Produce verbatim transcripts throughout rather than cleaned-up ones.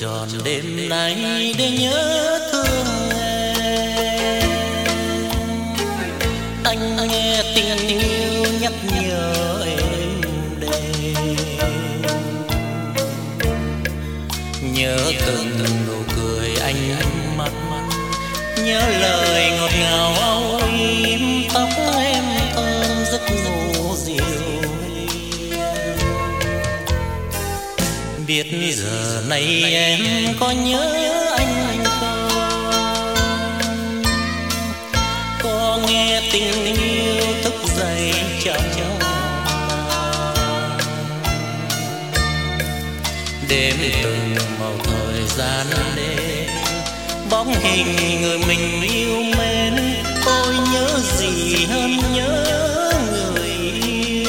tròn đêm nay để nhớ thương em. Anh nghe tình yêu nhắc nhở em đêm, nhớ từng nụ cười anh mắt, nhớ lời ngọt ngào âu yếm, tóc em thơm giấc ngủ dịu. Biết giờ này em có nhớ anh không? Có nghe tình yêu thức dậy trong đêm từng màu thời gian đêm, bóng hình người mình yêu mến. Tôi nhớ gì hơn nhớ người yêu.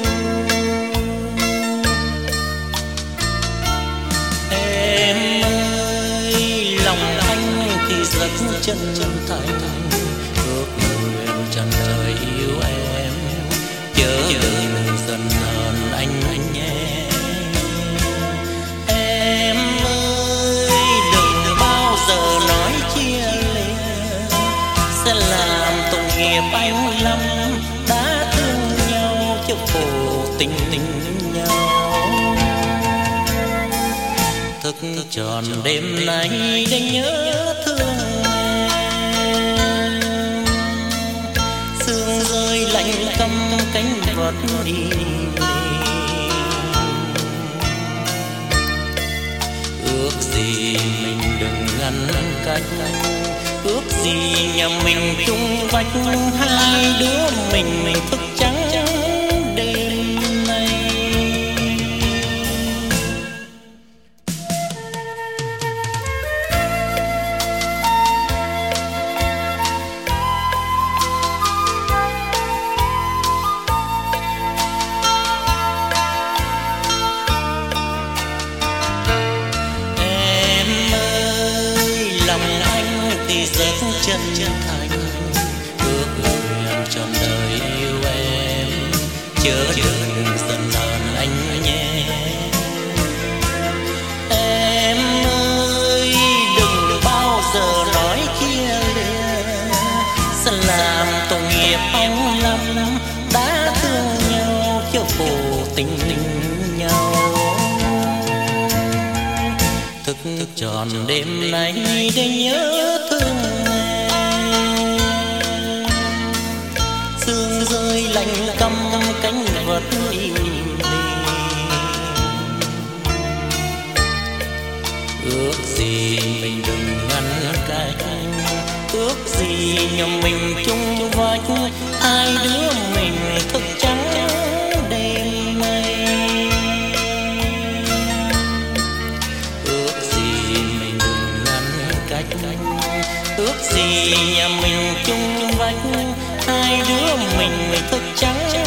Em ơi, lòng anh thì rất chân thành, ước nguyện trọn đời yêu em. Chớ đừng dần hờn anh anh nhé. Em ơi, đừng bao giờ nói chia lìa, sẽ làm tội nghiệp anh lắm. Đã thương nhau chứ khổ tình tình nhau. Thức tròn đêm nay để nhớ thương em. Sương rơi lạnh căm cánh vật đi. Ước gì mình đừng ngăn cách, ước gì nhà mình chung vách. Hai đứa mình mình thức trắng đêm nay. Rất chân chân thành, ước nguyện trọn đời yêu em. Chớ đừng dần hờn anh nhé. Em ơi, đừng bao giờ nói chia lìa, sẽ làm tội nghiệp anh lắm. Đã thương nhau chứ khổ tình tình nhau. Thức tròn đêm nay để nhớ thương em. Sương rơi lạnh căm cánh vật im lìm. Ước gì mình đừng ngăn cách, ước gì nhà mình chung vách. Hai đứa mình thức trắng đêm nay. Ước gì nhà mình chung vách. Hai đứa mình mình thức trắng